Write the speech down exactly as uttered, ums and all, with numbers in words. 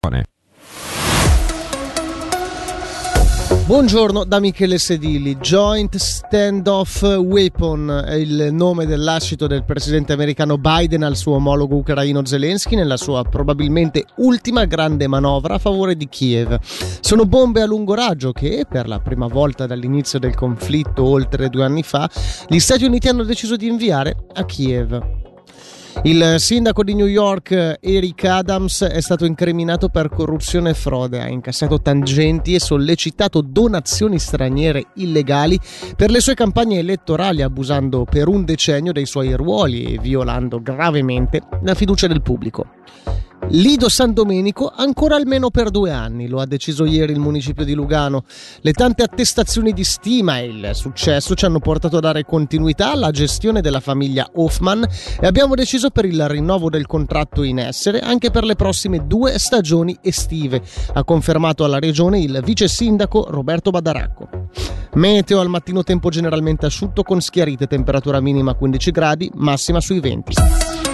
Buongiorno da Michele Sedili. Joint Standoff Weapon è il nome dell'ascito del presidente americano Biden al suo omologo ucraino Zelensky nella sua probabilmente ultima grande manovra a favore di Kiev. Sono bombe a lungo raggio che, per la prima volta dall'inizio del conflitto oltre due anni fa, gli Stati Uniti hanno deciso di inviare a Kiev. Il sindaco di New York, Eric Adams, è stato incriminato per corruzione e frode, ha incassato tangenti e sollecitato donazioni straniere illegali per le sue campagne elettorali, abusando per un decennio dei suoi ruoli e violando gravemente la fiducia del pubblico. Lido San Domenico ancora almeno per due anni, lo ha deciso ieri il municipio di Lugano. Le tante attestazioni di stima e il successo ci hanno portato a dare continuità alla gestione della famiglia Hoffman e abbiamo deciso per il rinnovo del contratto in essere anche per le prossime due stagioni estive, ha confermato alla regione il vice sindaco Roberto Badaracco. Meteo: al mattino tempo generalmente asciutto con schiarite, temperatura minima quindici gradi, massima sui venti.